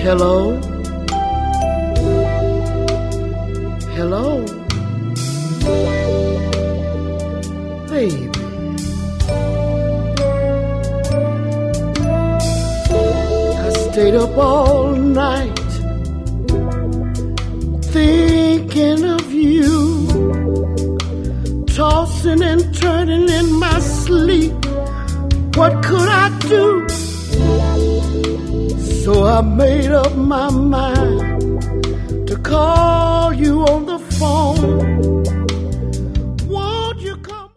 Hello? Hello? Baby. I stayed up all night thinking of you, tossing and turning in my sleep. What could I do? So I made up my mind to call you on the phone.